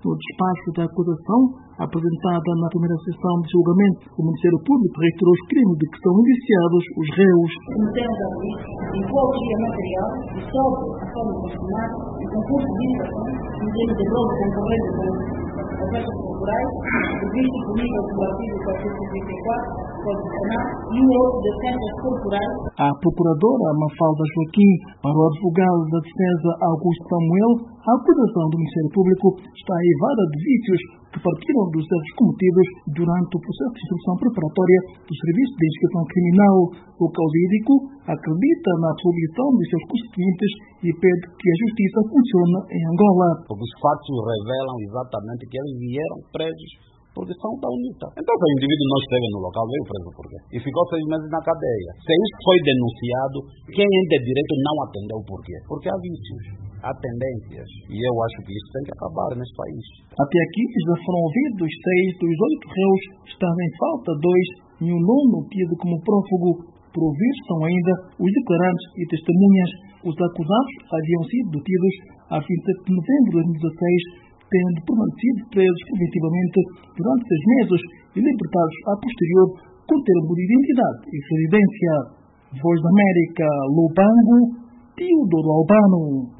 No despacho da acusação, apresentada na primeira sessão de julgamento, o Ministério Público reiterou os crimes de que são indiciados os réus. Cometemos a delito de hipócrisia material, de sóbrio a forma consumada, de concurso de licitação, em termos de dolo concorrente com ofertas culturais, de vício comigo do artigo 434, Código Penal, e o outro de ofensas corporais. A procuradora Mafalda Joaquim, para o advogado da defesa Augusto Samuel, a acusação do Ministério Público está aivada de vícios que partiram dos erros cometidos durante o processo de instrução preparatória do Serviço de Investigação Criminal. O causídico acredita na absolvição de seus constituintes e pede que a justiça funcione em Angola. Porque os fatos revelam exatamente que eles vieram presos por decisão da UNITA. Então, se o indivíduo não esteve no local, veio preso por quê? E ficou 6 meses na cadeia. Se isso foi denunciado, quem é de direito não atendeu por quê? Porque há vícios, há tendências. E eu acho que isso tem que acabar nesse país. Até aqui já foram ouvidos 6 dos 8 réus, estando em falta 2 e um nono tido como prófugo. Por ouvir são ainda os declarantes e testemunhas. Os acusados haviam sido detidos a 27 de novembro de 2016, tendo permanecido presos preventivamente durante 6 meses e libertados a posterior com termo de identidade e residência. Voz da América, Lubango, Teodoro Albano.